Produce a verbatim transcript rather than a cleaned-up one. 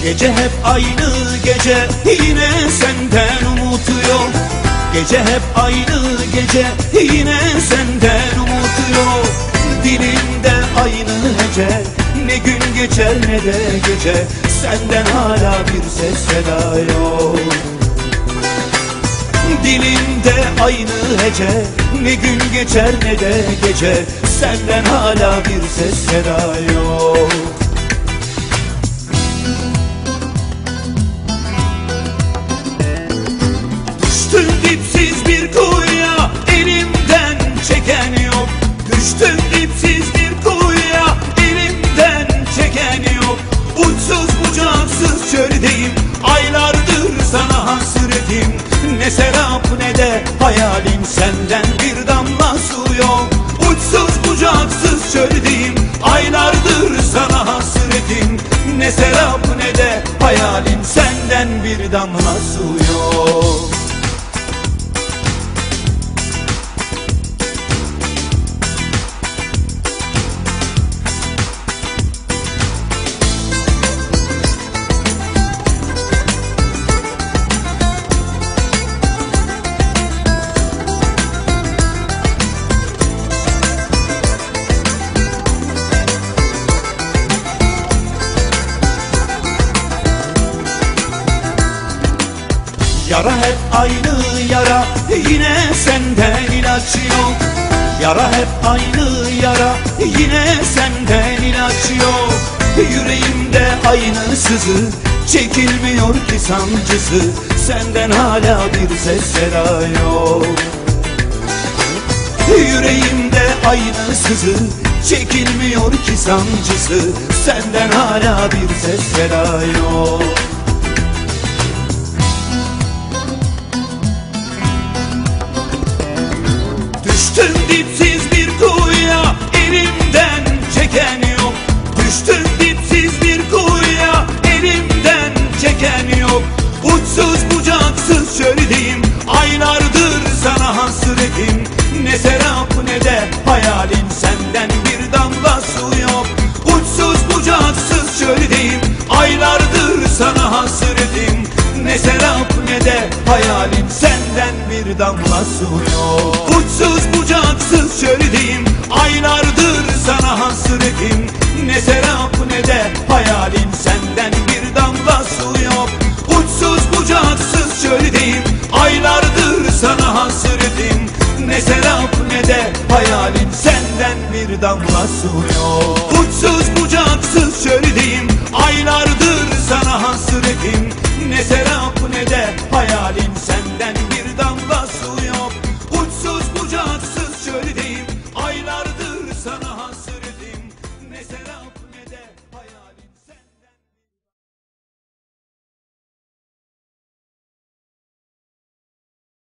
Gece hep aynı gece, yine senden umut yok. Gece hep aynı gece, yine senden umut yok. Dilimde aynı hece, ne gün geçer ne de gece, senden hala bir ses seda yok. Dilimde aynı hece, ne gün geçer ne de gece, senden hala bir ses seda yok. Düştüm dipsiz bir kuyuya, elimden çeken yok. Düştüm dipsiz bir kuyuya, elimden çeken yok. Uçsuz bucaksız çöldeyim, aylardır sana hasretim. Ne serap ne de hayalim, senden bir damla su yok. Uçsuz bucaksız çöldeyim, aylardır sana hasretim. Ne serap ne de hayalim, senden bir damla su yok. Yara hep aynı yara, yine senden ilaç yok. Yara hep aynı yara, yine senden ilaç yok. Yüreğimde aynı sızı, çekilmiyor ki sancısı, senden hala bir ses seda yok. Yüreğimde aynı sızı, çekilmiyor ki sancısı, senden hala bir ses seda yok. Düştüm dipsiz bir kuyuya, elimden çeken yok. Düştüm dipsiz bir kuyuya, elimden çeken yok. Uçsuz bucaksız çöldeyim, aylardır sana hasretim. Ne serap ne de hayalim, senden bir damla su yok. Uçsuz bucaksız çöldeyim, aylardır sana hasretim. Ne serap ne de hayalim, senden bir damla su yok. Uçsuz bucaksız çöldeyim, aylardır sana hasretim. Ne serap ne de hayalim, senden bir damla su yok. Uçsuz bucaksız çöldeyim, aylardır sana hasretim. Ne serap ne de hayalim, senden bir damla su yok. Uçsuz bucaksız çöldeyim, aylardır sana hasretim. Ne serap ne de